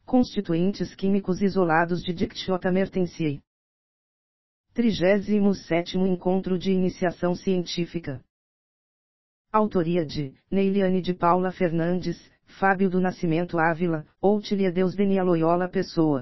Constituintes químicos isolados de Dictyota mertensiae. 37º Encontro de Iniciação Científica. Autoria de Neiliane de Paula Fernandes, Fábio do Nascimento Ávila, Outília Deusdenia Loyola Pessoa.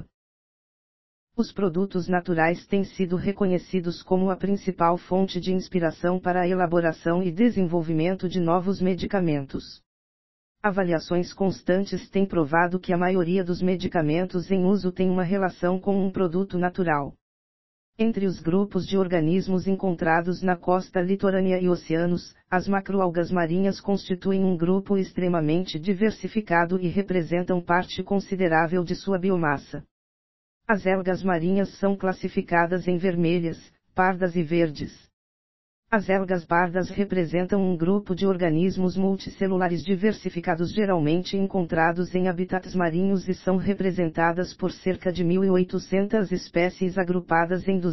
Os produtos naturais têm sido reconhecidos como a principal fonte de inspiração para a elaboração e desenvolvimento de novos medicamentos. Avaliações constantes têm provado que a maioria dos medicamentos em uso tem uma relação com um produto natural. Entre os grupos de organismos encontrados na costa litorânea e oceanos, as macroalgas marinhas constituem um grupo extremamente diversificado e representam parte considerável de sua biomassa. As algas marinhas são classificadas em vermelhas, pardas e verdes. As algas pardas representam um grupo de organismos multicelulares diversificados geralmente encontrados em habitats marinhos e são representadas por cerca de 1.800 espécies agrupadas em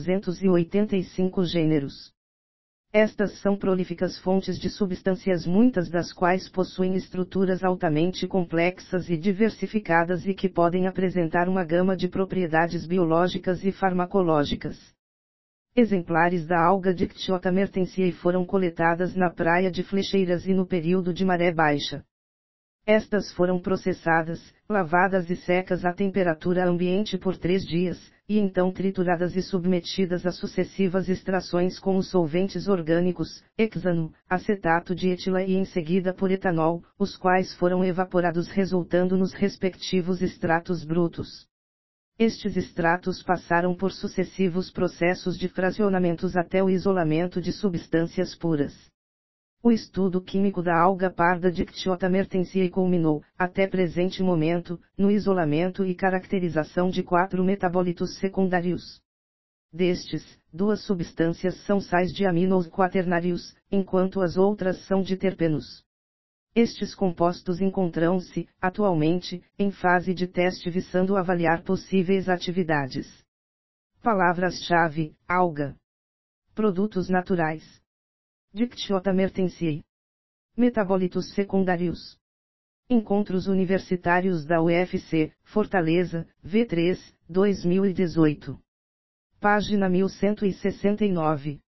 285 gêneros. Estas são prolíficas fontes de substâncias, muitas das quais possuem estruturas altamente complexas e diversificadas e que podem apresentar uma gama de propriedades biológicas e farmacológicas. Exemplares da alga Dictyota mertensiae foram coletadas na praia de Flecheiras e no período de maré baixa. Estas foram processadas, lavadas e secas a temperatura ambiente por 3 dias, e então trituradas e submetidas a sucessivas extrações com os solventes orgânicos, hexano, acetato de etila e em seguida por etanol, os quais foram evaporados resultando nos respectivos extratos brutos. Estes extratos passaram por sucessivos processos de fracionamentos até o isolamento de substâncias puras. O estudo químico da alga parda Dictyota mertensiae culminou, até presente momento, no isolamento e caracterização de 4 metabólitos secundários. Destes, 2 substâncias são sais de aminos quaternários, enquanto as outras são de terpenos. Estes compostos encontram-se, atualmente, em fase de teste visando avaliar possíveis atividades. Palavras-chave: alga. Produtos naturais. Dictyota mertensiae. Metabólitos secundários. Encontros Universitários da UFC, Fortaleza, V3, 2018. Página 1169.